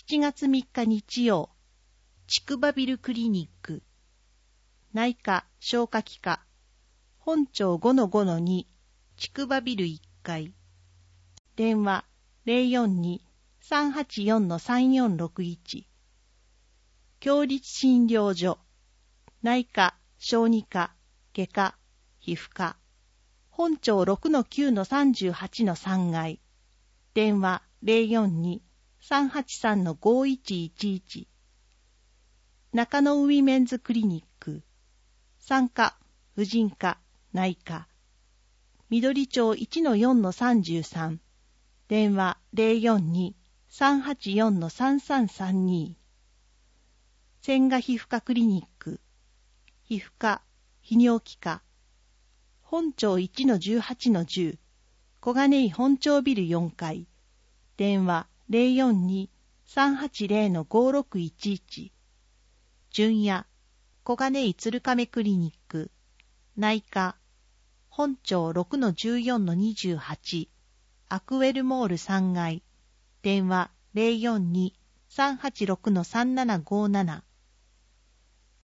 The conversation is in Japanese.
7月3日日曜、竹馬ビルクリニック、内科消化器科、本町 5-5-2、竹馬ビル1階、電話 042-384-3461、共立診療所、内科、小児科、外科、皮膚科、本町 6-9-38-3階、電話 042-383-5111、中野ウィメンズクリニック、産科、婦人科、内科、緑町 1-4-33、電話 042-384-3332、千賀皮膚科クリニック、皮膚科、泌尿器科、本町 1-18-10、小金井本町ビル4階、電話 042-380-5611、純也、小金井鶴亀クリニック、内科、本町 6-14-28、アクウェルモール3階、電話 042-386-3757、